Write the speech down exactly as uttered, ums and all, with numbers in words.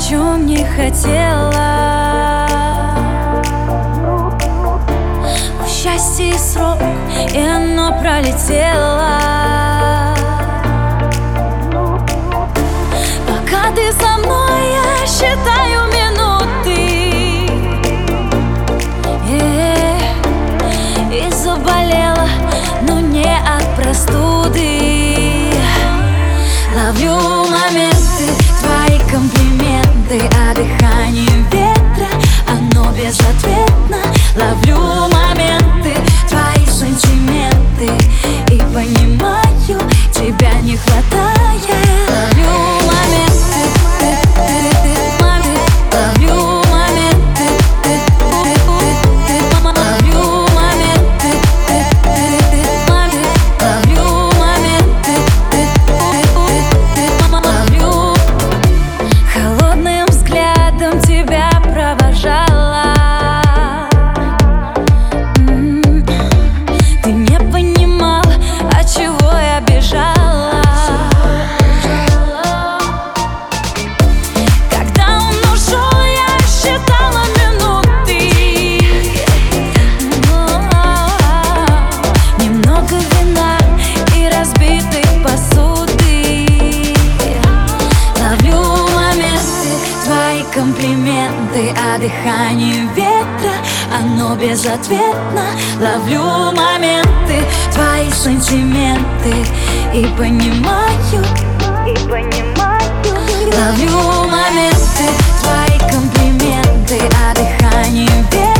чем не хотела. В счастье срок, и оно пролетело. Пока ты со мной, я считаю минуты. э, И заболела, но не от простуды. Ловлю моменты, твои комплименты, а дыхание ветра, оно безответно. Ловлю моменты, твои сантименты, и понимаю, тебя не хватает. Ловлю моменты, ловлю моменты, ловлю моменты, ловлю моменты, ловлю. Холодным взглядом тебя провожала. Ты не понимал, от чего я бежала. Когда он ушел, я считала минуты. Немного вина и разбитой посуды. Ловлю моменты, твои комплименты, а дыхание ветра, оно безответно. Ловлю моменты, твои сантименты, и понимаю, и понимаю. Ловлю моменты, твои комплименты, а дыхание ветра,